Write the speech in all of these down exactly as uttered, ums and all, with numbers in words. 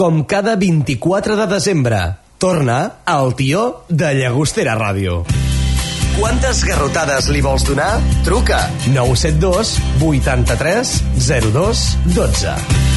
Com cada vint-i-quatre de desembre, torna el tió de Llagostera Ràdio. Quantes garrotades li vols donar? Truca nou set dos vuitanta-tres zero dos dotze.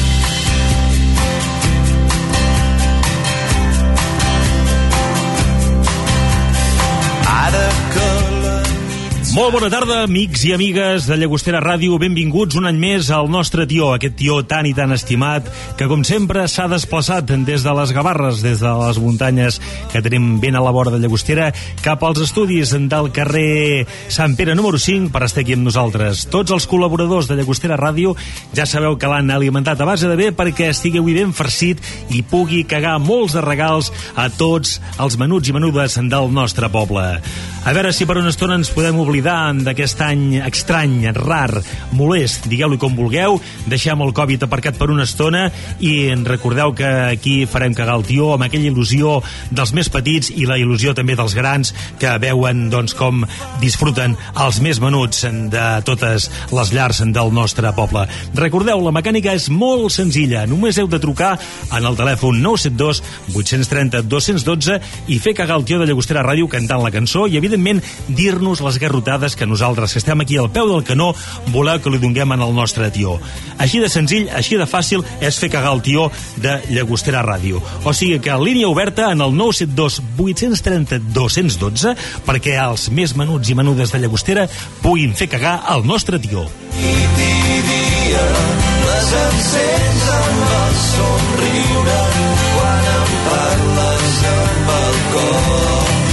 Ara que Molt bona tarda, amics i amigues de Llagostera Ràdio. Benvinguts un any més al nostre tió, aquest tió tan i tan estimat, que com sempre s'ha desplaçat des de les Gavarres, des de les muntanyes que tenim ben a la vora de Llagostera, cap als estudis del carrer Sant Pere número cinc per estar aquí amb nosaltres. Tots els col·laboradors de Llagostera Ràdio ja sabeu que l'han alimentat a base de bé perquè estigui avui ben farcit i pugui cagar molts de regals a tots els menuts i menudes del nostre poble. A veure si per una estona ens podem oblidar d'aquest any estrany, rar, molest, digueu-li com vulgueu. Deixem el Covid aparcat per una estona i recordeu que aquí farem cagar el tió amb aquella il·lusió dels més petits i la il·lusió també dels grans que veuen doncs, com disfruten els més menuts de totes les llars del nostre poble. Recordeu, la mecànica és molt senzilla. Només heu de trucar en el telèfon nou set dos vuit tres zero dos un dos i fer cagar el tió de Llagostera Ràdio cantant la cançó i, evidentment, dir-nos les garrotades que nosaltres, que estem aquí al peu del canó, voleu que li donem en el nostre tió. Així de senzill, així de fàcil és fer cagar el tió de Llagostera Ràdio. O sigui que línia oberta en el nou set dos vuit tres zero dos un dos perquè els més menuts i menudes de Llagostera puguin fer cagar el nostre tió. I dia les encens amb el somriure quan em parles amb el cor.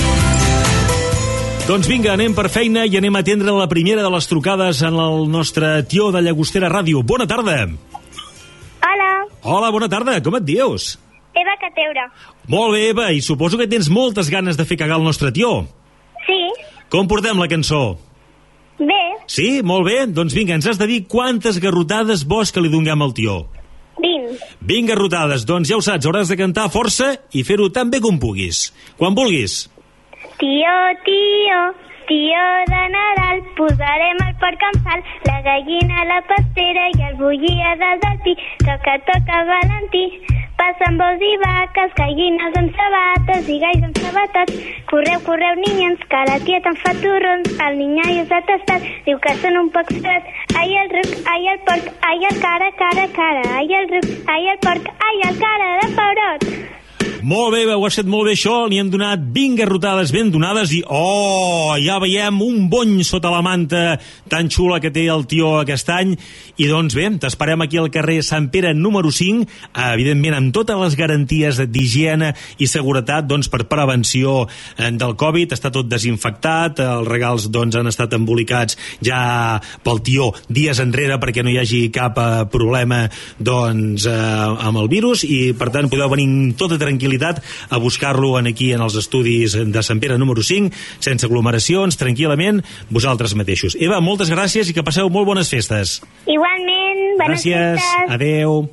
Doncs vinga, anem per feina i anem a atendre la primera de les trucades en el nostre tió de Llagostera Ràdio. Bona tarda. Hola. Hola, bona tarda. Com et dius? Eva Cateura. Molt bé, Eva, i suposo que tens moltes ganes de fer cagar el nostre tió. Sí. Com portem la cançó? Bé. Sí? Molt bé. Doncs vinga, ens has de dir quantes garrotades vols que li donem al tió. vint. vint garrotades. Doncs ja ho saps, hauràs de cantar força i fer-ho tan bé com puguis. Quan vulguis. Tio, tio, tio de Nadal, posarem el porc amb sal, la gallina a la pastera i el bullir a dalt del pi. Toca, toca, Valentí, passen bous i vaques, gallines amb sabates i galls amb sabatats. Correu, correu, ninyans, que la tieta em fa torrons, el ninyai és atestat, diu que són un poc sorat. Ai, el ruc, ai, el porc, ai, el cara, cara, cara, ai, el ruc, ai, el porc, ai, el cara de pebrot. Molt bé, ho has fet molt bé això, n'hi hem donat vint garrotades ben donades i, oh, ja veiem un bony sota la manta tan xula que té el tió aquest any. I doncs bé, t'esperem aquí al carrer Sant Pere número cinc, evidentment amb totes les garanties d'higiene i seguretat, doncs per prevenció del Covid. Està tot desinfectat, els regals doncs han estat embolicats ja pel tió dies enrere perquè no hi hagi cap eh, problema doncs eh, amb el virus i per tant podeu venir amb tota tranquil·litat a buscar-lo aquí en els estudis de Sant Pere número cinc, sense aglomeracions, tranquil·lament, vosaltres mateixos. Eva, moltes gràcies i que passeu molt bones festes. Igualment, bones gràcies, festes. Adeu.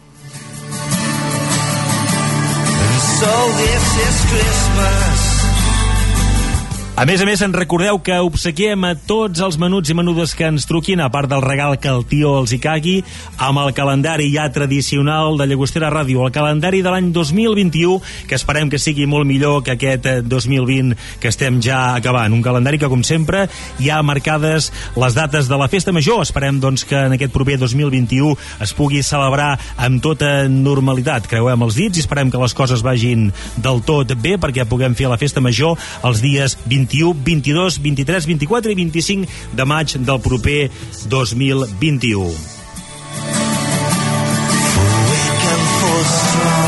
And so this is Christmas. A més a més, en recordeu que obsequiem a tots els menuts i menudes que ens truquin, a part del regal que el tió els hi cagui, amb el calendari ja tradicional de Llagostera Ràdio, el calendari de l'any dos mil vint-i-u, que esperem que sigui molt millor que aquest dos mil vint que estem ja acabant. Un calendari que, com sempre, hi ha marcades les dates de la Festa Major. Esperem, doncs, que en aquest proper dos mil vint-i-u es pugui celebrar amb tota normalitat. Creuem els dits i esperem que les coses vagin del tot bé perquè puguem fer la Festa Major els dies vint-i-u, vint-i-dos, vint-i-tres, vint-i-quatre i vint-i-cinc de maig del proper dos mil vint-i-u. We can fall strong.